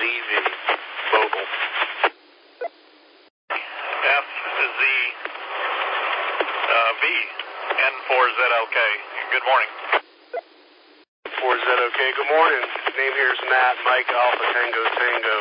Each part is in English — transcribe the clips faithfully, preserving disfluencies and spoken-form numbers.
V Mobile. F Z uh, V N four Z L K. Good morning. four Z L K. Good morning. Name here is Matt. Mike Alpha Tango Tango.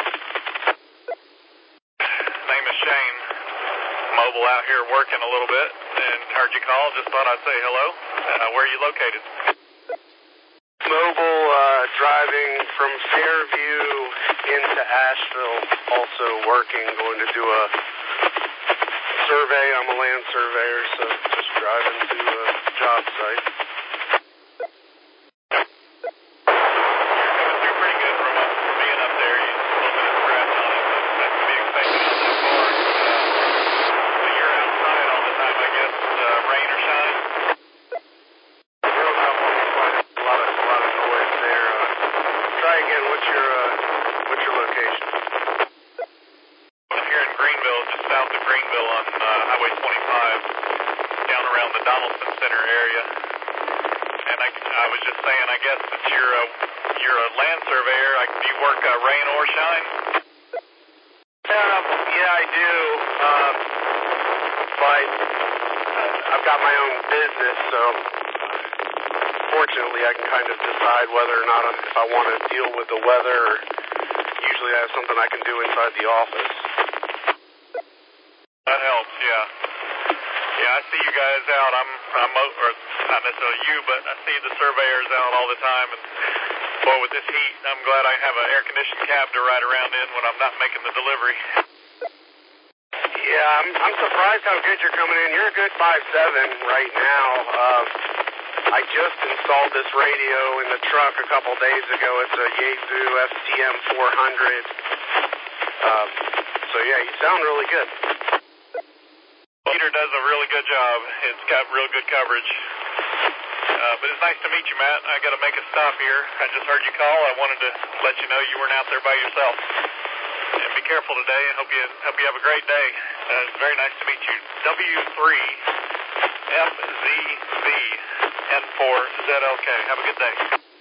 Name is Shane. Mobile out here working a little bit and heard you call. Just thought I'd say hello. Uh, where are you located? Mobile, uh, driving from Fairview into Asheville. Also working, going to do a survey. I'm a land surveyor, so just driving to a job site. Fortunately, I can kind of decide whether or not I'm, if I want to deal with the weather, or usually I have something I can do inside the office. That helps, yeah. Yeah, I see you guys out. I'm, I'm or not necessarily you, but I see the surveyors out all the time. And boy, with this heat, I'm glad I have an air-conditioned cab to ride around in when I'm not making the delivery. Yeah, I'm, I'm surprised how good you're coming in. You're a good five seven right now. Uh, I just installed this radio in the truck a couple days ago. It's a Yaesu F T M four hundred. Um, so yeah, you sound really good. Peter does a really good job. It's got real good coverage. Uh, but it's nice to meet you, Matt. I got to make a stop here. I just heard you call. I wanted to let you know you weren't out there by yourself. And be careful today, and hope you hope you have a great day. Uh, it's very nice to meet you. W three F Z V N four Z L K. Have a good day.